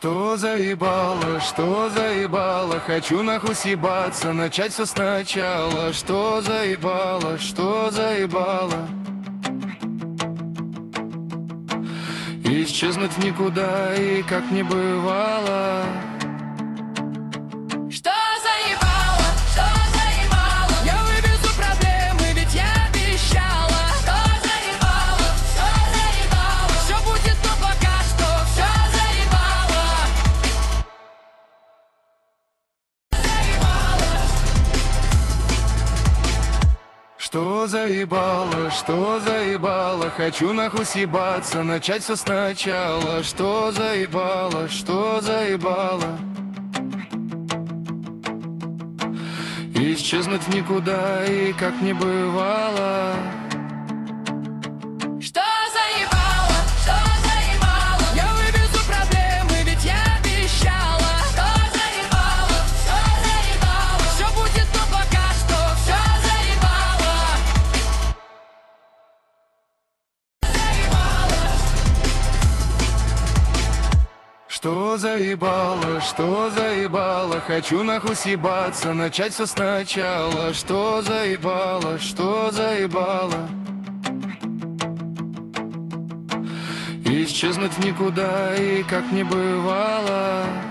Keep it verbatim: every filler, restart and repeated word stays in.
Что заебало, что заебало, хочу нахуй съебаться, начать все сначала. Что заебало, что заебало, исчезнуть в никуда и как не бывало. Что заебало, что заебало, я вывезу проблемы, ведь я обещала. Что заебало, что заебало, все будет, но пока что все заебало. Что заебало, что заебало, хочу нахуй съебаться, начать все сначала. Что заебало, что заебало, исчезнуть в никуда и как не бывало. Что заебало, что заебало, я вывезу проблемы, ведь я обещала. Что заебало, что заебало, все будет, но пока что все заебало. Что заебало, что заебало, хочу нахуй съебаться, начать все сначала. Что заебало, что заебало, исчезнуть в никуда и как не бывало.